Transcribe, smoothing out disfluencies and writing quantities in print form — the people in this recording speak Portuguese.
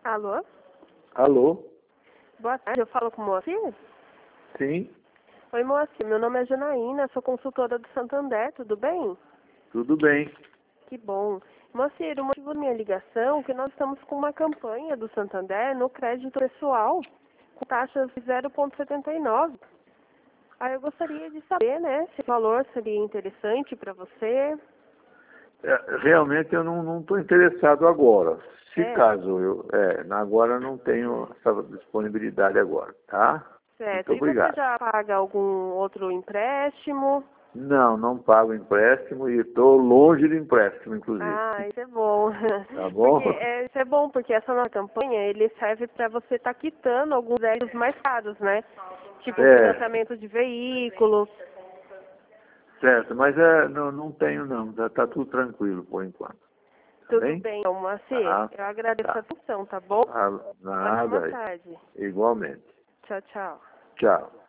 Alô? Alô? Boa tarde, eu falo com o Moacir? Sim, Oi, Moacir, meu nome é Janaína, sou consultora do Santander, tudo bem? tudo bem. Que bom. Moacir, o motivo da minha ligação é que nós estamos com uma campanha do Santander no crédito pessoal, com taxas de 0,79. Aí eu gostaria de saber, né, se o valor seria interessante para você. Realmente eu não estou interessado agora. Se É, caso agora não tenho essa disponibilidade agora, tá? Muito certo. E você obrigado. já paga algum outro empréstimo? Não pago empréstimo e estou longe de empréstimo, inclusive. Ah, isso é bom. Tá Porque bom? isso é bom, porque essa nossa campanha, ele serve para você estar quitando alguns débitos mais caros, né? Tipo É, financiamento de veículo. certo, mas não tenho não, tá tudo tranquilo por enquanto, tá Tudo bem? bem, então, Moacir. Tá, Eu agradeço a tá. atenção, tá bom? Ótima Nada, tarde. igualmente. Tchau, tchau. Tchau.